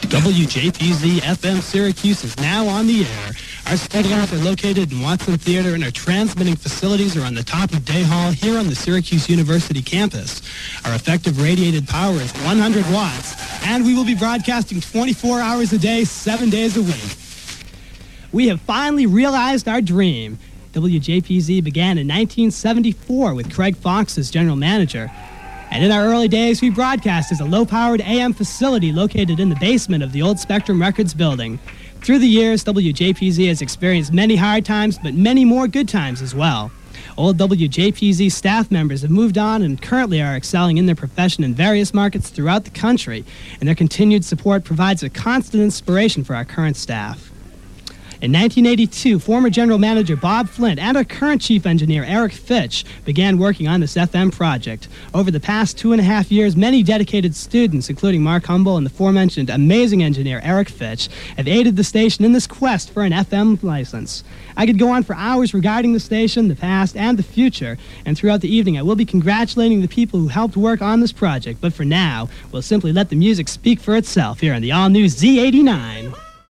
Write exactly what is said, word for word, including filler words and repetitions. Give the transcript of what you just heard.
W J P Z F M Syracuse is now on the air. Our studios are located in Watson Theater, and our transmitting facilities are on the top of Day Hall here on the Syracuse University campus. Our effective radiated power is one hundred watts, and we will be broadcasting twenty-four hours a day, seven days a week. We have finally realized our dream. W J P Z began in nineteen seventy-four with Craig Fox as general manager. And in our early days, we broadcast as a low-powered A M facility located in the basement of the old Spectrum Records building. Through the years, W J P Z has experienced many hard times, but many more good times as well. Old W J P Z staff members have moved on and currently are excelling in their profession in various markets throughout the country, and their continued support provides a constant inspiration for our current staff. In nineteen eighty-two, former general manager Bob Flint and our current chief engineer Eric Fitch began working on this F M project. Over the past two and a half years, many dedicated students, including Mark Humble and the aforementioned amazing engineer Eric Fitch, have aided the station in this quest for an F M license. I could go on for hours regarding the station, the past, and the future, and throughout the evening I will be congratulating the people who helped work on this project, but for now, we'll simply let the music speak for itself here on the all-new Z eighty-nine.